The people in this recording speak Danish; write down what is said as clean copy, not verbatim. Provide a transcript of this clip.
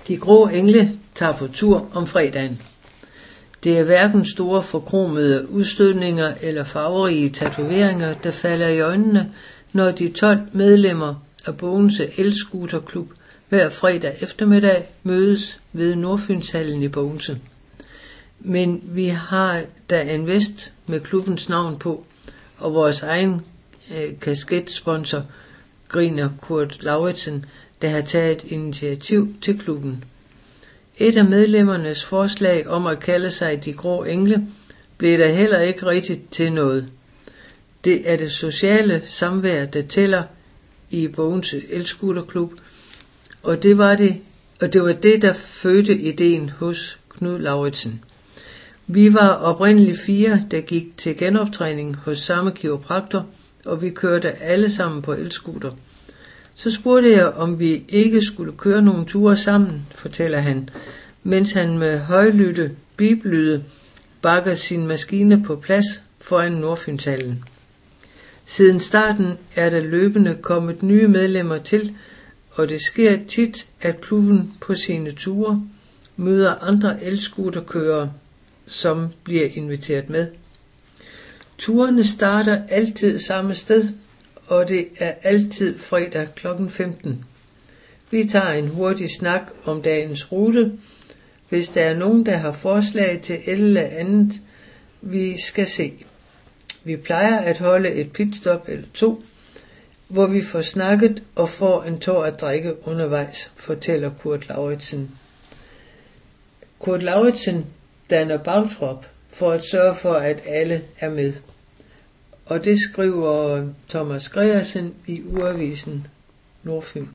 De grå engle tager på tur om fredagen. Det er hverken store forkromede udstødninger eller farverige tatoveringer, der falder i øjnene, når de 12 medlemmer af Bogense Elscooterklub hver fredag eftermiddag mødes ved Nordfynshallen i Bogense. Men vi har da en vest med klubbens navn på, og vores egen kasketsponsor, griner Kurt Lauritsen, der har taget initiativ til klubben. Et af medlemmernes forslag om at kalde sig De Grå Engle blev der heller ikke rigtigt til noget. Det er det sociale samvær, der tæller i Bogense Elscooterklub, og det var det, der fødte ideen hos Knud Lauritsen. Vi var oprindeligt 4, der gik til genoptræning hos samme kiropraktor, og vi kørte alle sammen på elscooter. Så spurgte jeg, om vi ikke skulle køre nogle ture sammen, fortæller han, mens han med højlytte biblyde bakker sin maskine på plads foran Nordfynshallen. Siden starten er der løbende kommet nye medlemmer til, og det sker tit, at klubben på sine ture møder andre elscooterkørere, som bliver inviteret med. Turene starter altid samme sted, og det er altid fredag kl. 15. Vi tager en hurtig snak om dagens rute, hvis der er nogen, der har forslag til et eller andet, vi skal se. Vi plejer at holde et pitstop eller 2, hvor vi får snakket og får en tår at drikke undervejs, fortæller Kurt Lauritsen. Kurt Lauritsen danner bagtrop for at sørge for, at alle er med. Og det skriver Thomas Gregersen i Ugeavisen Nordfyn.